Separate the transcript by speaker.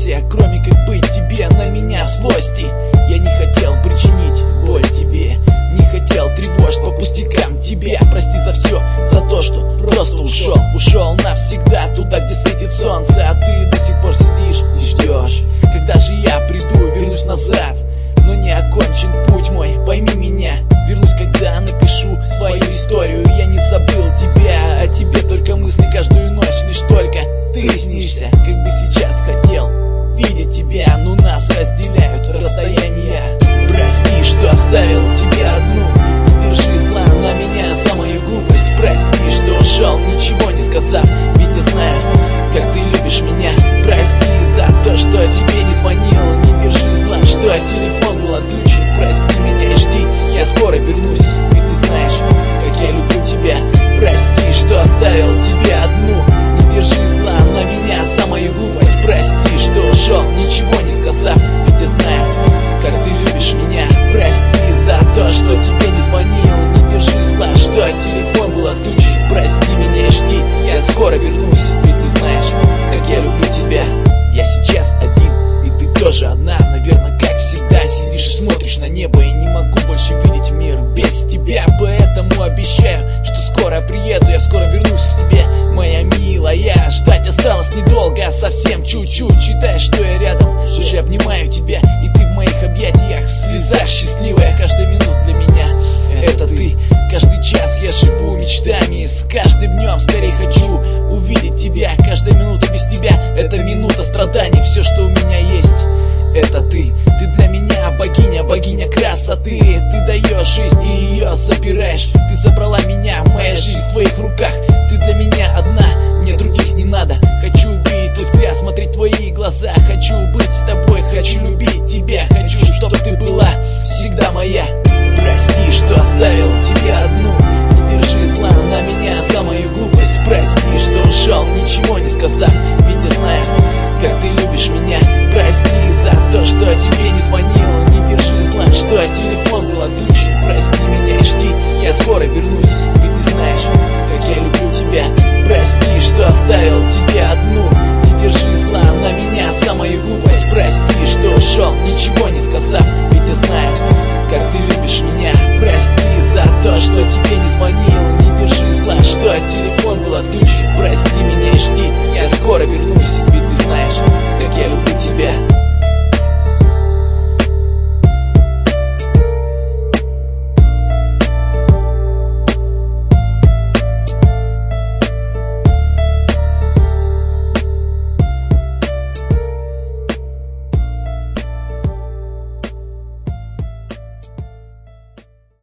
Speaker 1: все, кроме как быть тебе на меня в злости. Я не хотел причинить боль тебе, не хотел тревожить по пустякам тебя. Прости за все, за то, что просто ушел навсегда туда, где светит солнце. А ты до сих пор сидишь и ждешь, когда же я приду, вернусь назад. Но не окончен путь мой, пойми меня. Вернусь, когда напишу свою историю. Я не забыл тебя, а тебе только мысли каждую ночь. Лишь только ты снишься, как бы сейчас хотел видеть тебя, но нас разделяют расстояния. Прости, что оставил тебя одну, не держи зла на меня за мою глупость. Прости, что ушел, ничего не сказав, ведь я знаю, как ты любишь меня. Прости за то, что я тебе не звонил, не держи зла, что телефон был отключен. Прости меня и жди, я скоро вернусь, ведь ты знаешь, как я люблю тебя. Прости, что оставил тебя одну, не держи зла на меня за мою глупость. Прости, что ушел, ничего не сказав, ведь я знаю, как ты любишь меня. Прости за то, что тебе не звонил, не держи зла, что телефон был отключен. Прости меня и жди, я скоро вернусь, ведь ты знаешь, как я люблю тебя. Я сейчас один, и ты тоже одна. Наверное, как всегда, сидишь и смотришь на небо. И не могу больше видеть мир без тебя. Поэтому обещаю, что скоро приеду, я скоро вернусь к тебе, моя милая. Ждать осталось недолго, совсем чуть-чуть. Считай, что я рядом, уже обнимаю тебя, и ты в моих объятиях, в слезах счастливая. Каждая минута для меня — это ты. Каждый час я живу мечтами, с каждым днем скорее хочу увидеть тебя. Каждая минута без тебя — это минута страданий. Все, что у меня есть, это ты. Ты для меня богиня, богиня красоты. Ты даешь жизнь и ее забираешь. Ты забрала меня, моя жизнь в твоих руках. Ты для меня одна, мне других не надо. Хочу видеть твой взгляд, смотреть твои глаза. Хочу быть с тобой, хочу любить тебя. Хочу, чтобы ты была всегда моя. Прости, что оставил тебя одну, не держи зла на меня за мою глупость. Прости, что ушел, ничего не сказав, ведь я знаю, как ты любишь меня. Прости за то, что я тебе не звонил, не держи зла, что телефон был отключен. Прости меня и жди, я скоро вернусь.